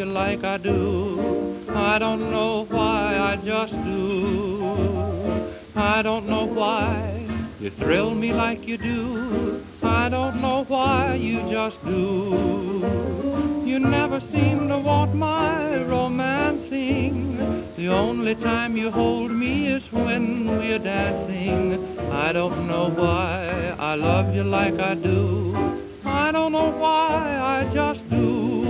you like I do. I don't know why, I just do. I don't know why you thrill me like you do. I don't know why, you just do. You never seem to want my romancing. The only time you hold me is when we're dancing. I don't know why I love you like I do. I don't know why, I just do.